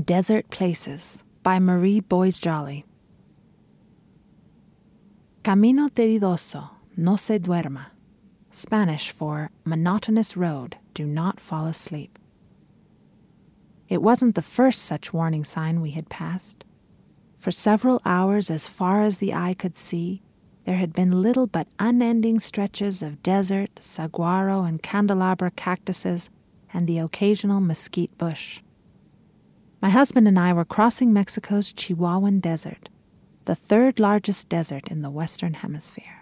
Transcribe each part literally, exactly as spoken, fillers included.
Desert Places by Marie Boyes-Jolly. Camino tedidoso, no se duerma. Spanish for monotonous road, do not fall asleep. It wasn't the first such warning sign we had passed. For several hours, as far as the eye could see, there had been little but unending stretches of desert, saguaro and candelabra cactuses, and the occasional mesquite bush. My husband and I were crossing Mexico's Chihuahuan Desert, the third largest desert in the Western Hemisphere.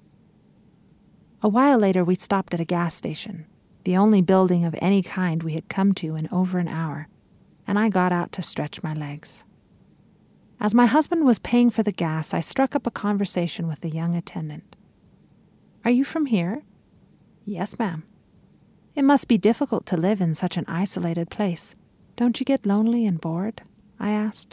A while later, we stopped at a gas station, the only building of any kind we had come to in over an hour, and I got out to stretch my legs. As my husband was paying for the gas, I struck up a conversation with the young attendant. "Are you from here?" "Yes, ma'am." "It must be difficult to live in such an isolated place. Don't you get lonely and bored?" I asked.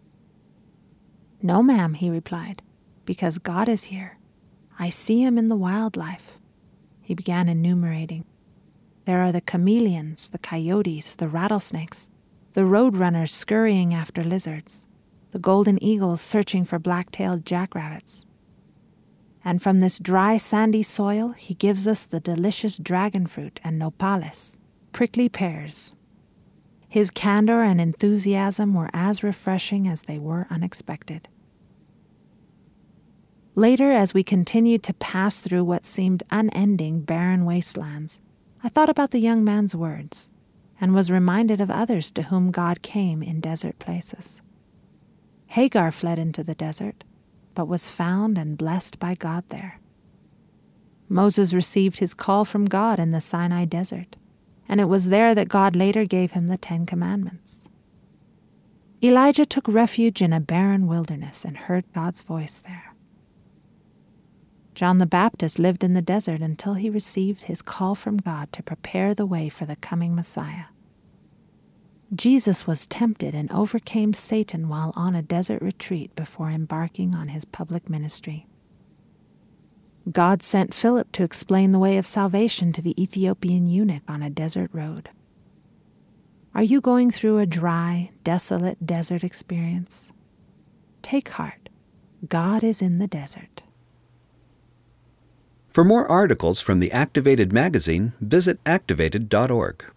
"No, ma'am," he replied, "because God is here. I see him in the wildlife." He began enumerating. "There are the chameleons, the coyotes, the rattlesnakes, the roadrunners scurrying after lizards, the golden eagles searching for black-tailed jackrabbits. And from this dry, sandy soil, he gives us the delicious dragon fruit and nopales, prickly pears." His candor and enthusiasm were as refreshing as they were unexpected. Later, as we continued to pass through what seemed unending barren wastelands, I thought about the young man's words and was reminded of others to whom God came in desert places. Hagar fled into the desert, but was found and blessed by God there. Moses received his call from God in the Sinai desert, and it was there that God later gave him the Ten Commandments. Elijah took refuge in a barren wilderness and heard God's voice there. John the Baptist lived in the desert until he received his call from God to prepare the way for the coming Messiah. Jesus was tempted and overcame Satan while on a desert retreat before embarking on his public ministry. God sent Philip to explain the way of salvation to the Ethiopian eunuch on a desert road. Are you going through a dry, desolate desert experience? Take heart. God is in the desert. For more articles from the Activated magazine, visit activated dot org.